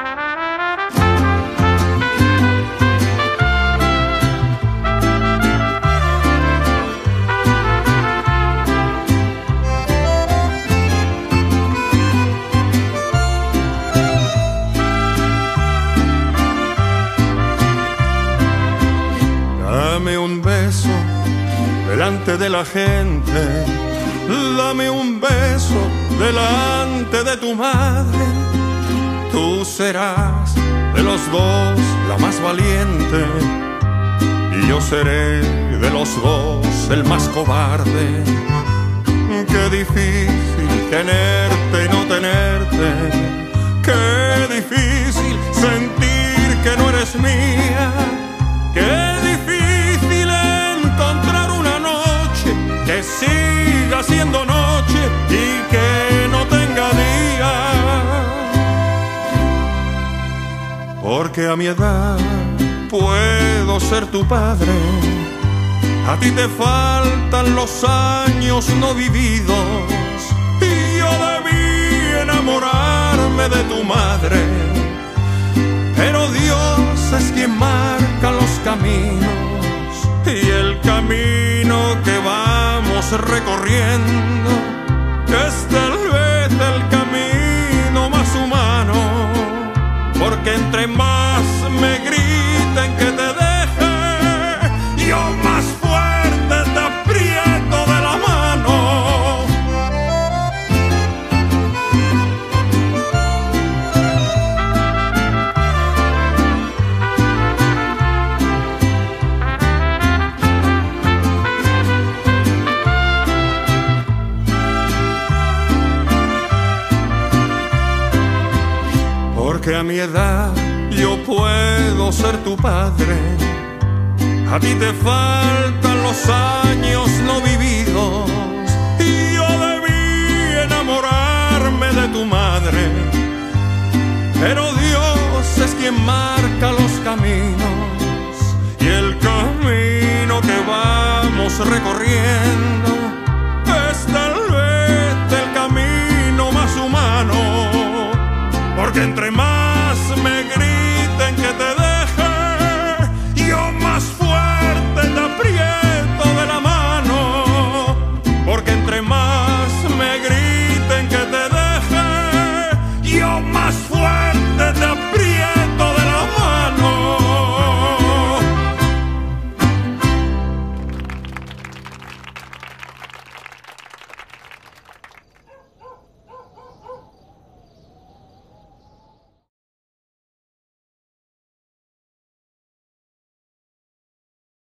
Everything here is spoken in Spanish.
Dame un beso delante de la gente, dame un beso delante de tu madre. Tú serás de los dos la más valiente y yo seré de los dos el más cobarde. Qué difícil tenerte y no tenerte, qué difícil sentir que no eres mía, qué difícil encontrar una noche que siga siendo noche y que no tenga día. Porque a mi edad puedo ser tu padre, a ti te faltan los años no vividos y yo debí enamorarme de tu madre. Pero Dios es quien marca los caminos y el camino que vamos recorriendo es tal vez el camino más humano, porque entre más me griten que te deje, yo más fuerte te aprieto de la mano. Porque a mi edad yo puedo ser tu padre, a ti te faltan los años no vividos y yo debí enamorarme de tu madre. Pero Dios es quien marca los caminos y el camino que vamos recorriendo